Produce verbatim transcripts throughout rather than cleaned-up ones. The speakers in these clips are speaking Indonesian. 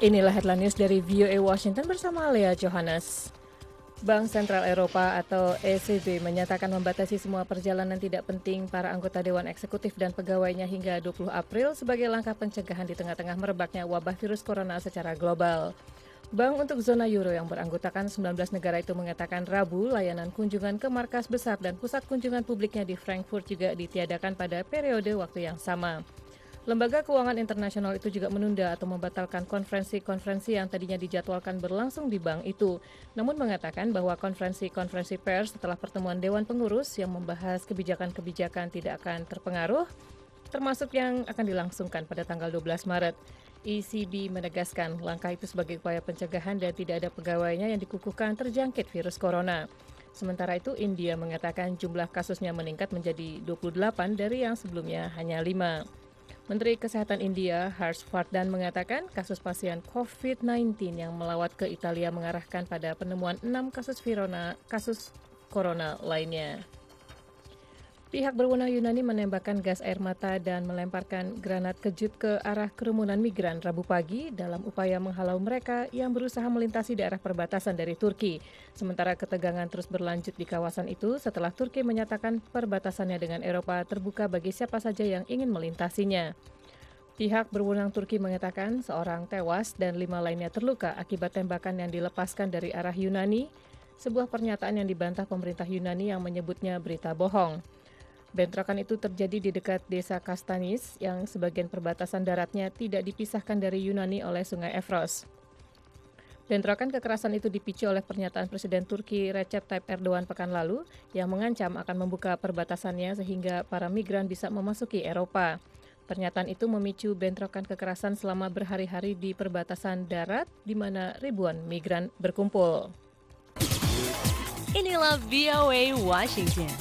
Inilah headline news dari V O A Washington bersama Lea Johannes. Bank Sentral Eropa atau E C B menyatakan membatasi semua perjalanan tidak penting para anggota Dewan Eksekutif dan pegawainya hingga dua puluh April sebagai langkah pencegahan di tengah-tengah merebaknya wabah virus corona secara global. Bank untuk zona euro yang beranggotakan sembilan belas negara itu mengatakan Rabu layanan kunjungan ke markas besar dan pusat kunjungan publiknya di Frankfurt juga ditiadakan pada periode waktu yang sama. Lembaga keuangan internasional itu juga menunda atau membatalkan konferensi-konferensi yang tadinya dijadwalkan berlangsung di bank itu, namun mengatakan bahwa konferensi-konferensi pers setelah pertemuan Dewan Pengurus yang membahas kebijakan-kebijakan tidak akan terpengaruh, termasuk yang akan dilangsungkan pada tanggal dua belas Maret. E C B menegaskan langkah itu sebagai upaya pencegahan dan tidak ada pegawainya yang dikukuhkan terjangkit virus corona. Sementara itu, India mengatakan jumlah kasusnya meningkat menjadi dua puluh delapan dari yang sebelumnya hanya lima. Menteri Kesehatan India, Harshvardhan mengatakan kasus pasien covid sembilan belas yang melawat ke Italia mengarahkan pada penemuan enam kasus virona, kasus corona lainnya. Pihak berwenang Yunani menembakkan gas air mata dan melemparkan granat kejut ke arah kerumunan migran Rabu pagi dalam upaya menghalau mereka yang berusaha melintasi daerah perbatasan dari Turki. Sementara ketegangan terus berlanjut di kawasan itu setelah Turki menyatakan perbatasannya dengan Eropa terbuka bagi siapa saja yang ingin melintasinya. Pihak berwenang Turki mengatakan seorang tewas dan lima lainnya terluka akibat tembakan yang dilepaskan dari arah Yunani, sebuah pernyataan yang dibantah pemerintah Yunani yang menyebutnya berita bohong. Bentrokan itu terjadi di dekat desa Kastanis yang sebagian perbatasan daratnya tidak dipisahkan dari Yunani oleh sungai Evros. Bentrokan kekerasan itu dipicu oleh pernyataan Presiden Turki Recep Tayyip Erdogan pekan lalu yang mengancam akan membuka perbatasannya sehingga para migran bisa memasuki Eropa. Pernyataan itu memicu bentrokan kekerasan selama berhari-hari di perbatasan darat di mana ribuan migran berkumpul. Inilah V O A Washington.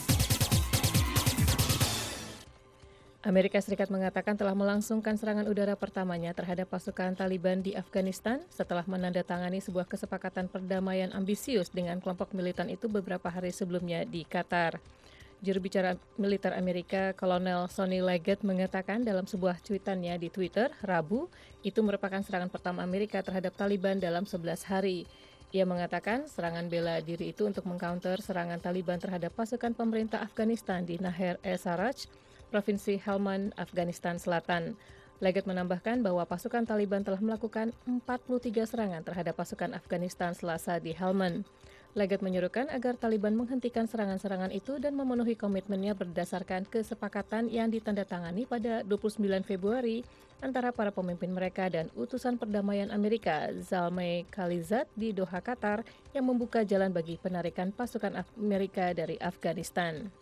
Amerika Serikat mengatakan telah melangsungkan serangan udara pertamanya terhadap pasukan Taliban di Afghanistan setelah menandatangani sebuah kesepakatan perdamaian ambisius dengan kelompok militan itu beberapa hari sebelumnya di Qatar. Juru bicara militer Amerika, Kolonel Sonny Leggett mengatakan dalam sebuah cuitannya di Twitter, Rabu, itu merupakan serangan pertama Amerika terhadap Taliban dalam sebelas hari. Ia mengatakan serangan bela diri itu untuk mengcounter serangan Taliban terhadap pasukan pemerintah Afghanistan di Nahr-e-Sarraj, Provinsi Helmand, Afghanistan Selatan. Leggett menambahkan bahwa pasukan Taliban telah melakukan empat puluh tiga serangan terhadap pasukan Afghanistan Selasa di Helmand. Leggett menyuruhkan agar Taliban menghentikan serangan-serangan itu dan memenuhi komitmennya berdasarkan kesepakatan yang ditandatangani pada dua puluh sembilan Februari antara para pemimpin mereka dan utusan perdamaian Amerika, Zalmay Khalilzad di Doha, Qatar, yang membuka jalan bagi penarikan pasukan Amerika dari Afghanistan.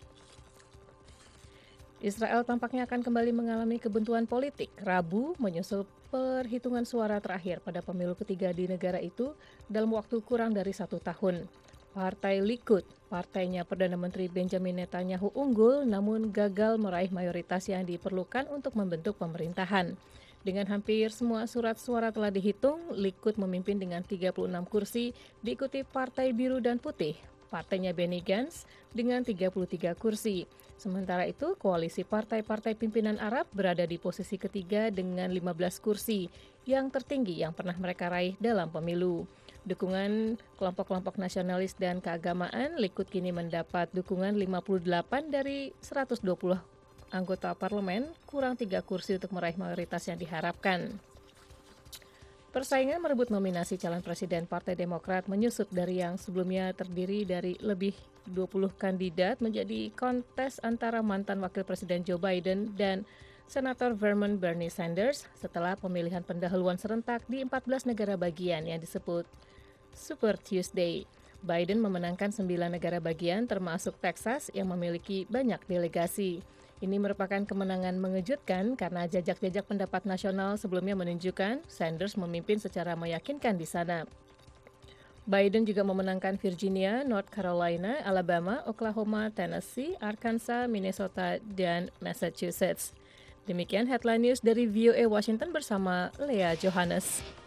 Israel tampaknya akan kembali mengalami kebuntuan politik Rabu menyusul perhitungan suara terakhir pada pemilu ketiga di negara itu dalam waktu kurang dari satu tahun. Partai Likud, partainya Perdana Menteri Benjamin Netanyahu unggul namun gagal meraih mayoritas yang diperlukan untuk membentuk pemerintahan. Dengan hampir semua surat suara telah dihitung, Likud memimpin dengan tiga puluh enam kursi, diikuti Partai Biru dan Putih, partainya Benny Gantz dengan tiga puluh tiga kursi. Sementara itu, koalisi partai-partai pimpinan Arab berada di posisi ketiga dengan lima belas kursi, yang tertinggi yang pernah mereka raih dalam pemilu. Dukungan kelompok-kelompok nasionalis dan keagamaan, Likud kini mendapat dukungan lima puluh delapan dari seratus dua puluh anggota parlemen, kurang tiga kursi untuk meraih mayoritas yang diharapkan. Persaingan merebut nominasi calon presiden Partai Demokrat menyusut dari yang sebelumnya terdiri dari lebih dua puluh kandidat menjadi kontes antara mantan Wakil Presiden Joe Biden dan Senator Vermont Bernie Sanders setelah pemilihan pendahuluan serentak di empat belas negara bagian yang disebut Super Tuesday. Biden memenangkan sembilan negara bagian termasuk Texas yang memiliki banyak delegasi. Ini merupakan kemenangan mengejutkan karena jajak-jajak pendapat nasional sebelumnya menunjukkan Sanders memimpin secara meyakinkan di sana. Biden juga memenangkan Virginia, North Carolina, Alabama, Oklahoma, Tennessee, Arkansas, Minnesota, dan Massachusetts. Demikian headline news dari V O A Washington bersama Lea Johannes.